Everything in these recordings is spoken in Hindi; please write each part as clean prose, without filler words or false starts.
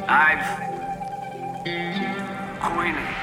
कोई नहीं।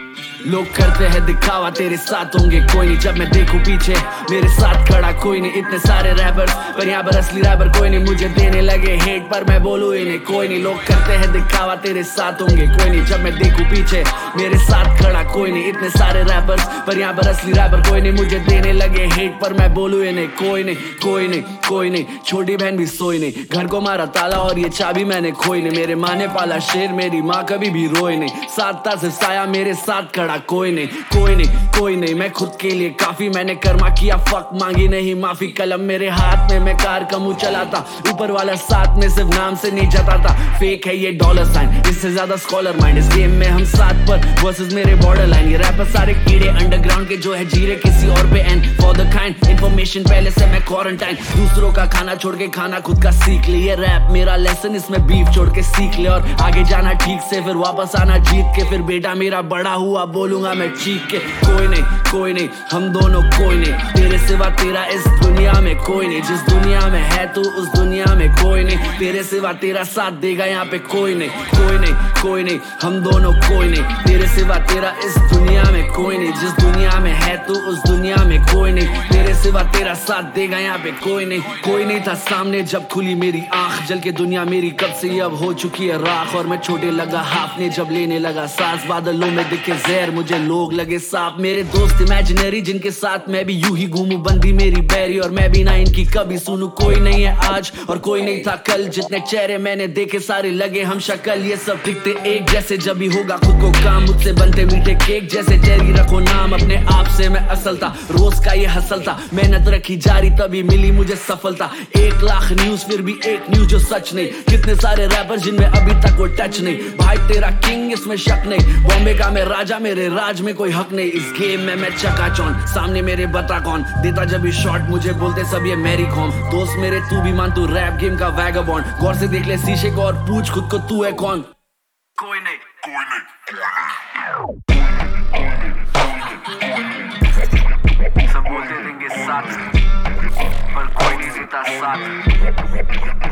लोग करते हैं दिखावा, तेरे साथ होंगे कोई नहीं। जब मैं देखूं पीछे मेरे साथ खड़ा कोई नहीं। इतने सारे रैपर्स पर यहाँ पर असली रैपर कोई नहीं। मुझे देने लगे हेट पर मैं बोलूं इन्हें कोई नहीं। लोग करते हैं दिखावा, तेरे साथ होंगे कोई नहीं। जब मैं देखूं पीछे मेरे साथ खड़ा कोई नहीं। इतने सारे रैपर्स पर यहाँ पर असली रैपर कोई नहीं। मुझे देने लगे हेट पर मैं बोलूं इन्हें कोई नहीं, कोई नहीं, कोई नहीं। छोटी बहन भी सोई नहीं, घर को मारा ताला और ये चाबी मैंने खोई नहीं। मेरे माँ ने पाला शेर, मेरी माँ कभी भी रोई नहीं। साथ था सिर्फ साया, मेरे साथ खड़ा कोई नहीं, कोई नहीं, कोई नहीं। मैं खुद के लिए काफी, मैंने कर्मा किया, फक मांगी नहीं माफी। कलम मेरे हाथ में, मैं कार का मुंह चलाता। ऊपर वाला साथ में सिर्फ नाम से नहीं जताता। फेक है ये डॉलर साइन, इससे ज्यादा स्कॉलर माइंड। इस गेम में हम साथ पर वर्सेस मेरे बॉर्डर लाइन। ये रैपर सारे कीड़े अंडरग्राउंड के जो है जीरे किसी और पे। And for the kind information पहले से मैं क्वारंटाइन। दूसरों का खाना छोड़ के खाना खुद का सीख ले। ये रैप मेरा लेसन, इसमें बीफ छोड़ के सीख ले। और आगे जाना ठीक से, फिर वापस आना जीत के। फिर बेटा मेरा बड़ा हुआ बोलूंगा मैं चीख के। कोई नहीं, कोई नहीं, हम दोनों कोई नहीं। तेरे सिवा तेरा इस दुनिया में कोई नहीं। जिस दुनिया में है तू उस दुनिया में कोई नहीं। तेरे सिवा तेरा साथ देगा यहाँ पे कोई नहीं, कोई नहीं, कोई नहीं। हम दोनों कोई नहीं। तेरे सिवा तेरा इस दुनिया में कोई नहीं। जिस दुनिया में है तू उस दुनिया में कोई नहीं। तेरे सिवा तेरा साथ देगा यहाँ पे कोई नहीं। कोई नहीं था सामने जब खुली मेरी आंख। जल के दुनिया मेरी कब से अब हो चुकी है राख। और मैं छोटे लगा हाफने जब लेने लगा सांस। बादलों में दिखे जहर, मुझे लोग लगे सांप। मेरे दोस्त इमेजिनरी जिनके साथ मैं भी यूं ही घूमूं। बंदी मेरी बैरी और मैं भी ना इनकी कभी सुनूं। कोई नहीं है आज और कोई नहीं था कल। जितने चेहरे मैंने देखे सारे लगे हम शक्ल। ये सब दिखते एक जैसे जब भी होगा खुद को काम। मुझसे बनते मीठे केक जैसे चेरी, रखो नाम अपने आप से। मैं असल था, रोज का ये हसल था। मेहनत रखी जारी तभी मिली मुझे सफलता। 1 लाख न्यूज फिर भी एक न्यूज जो सच नहीं। कितने सारे रैपर जिनमें अभी तक वो टच नहीं। भाई तेरा किंग इसमें शक नहीं। बॉम्बे का मैं राजा, मेरे राज में कोई हक नहीं। इस गेम में मैं चकाचौंध, सामने मेरे बता कौन देता जब भी शॉट। मुझे बोलते सब ये मैरी कॉम। दोस्त मेरे तू भी मान, तू रैप गेम का वैगाबॉन्ड। गौर से देख ले शीशे को और पूछ खुद को तू है कौन। कोई नहीं, कोई नहीं। सब बोलते देंगे साथ पर कोई नहीं देता साथ।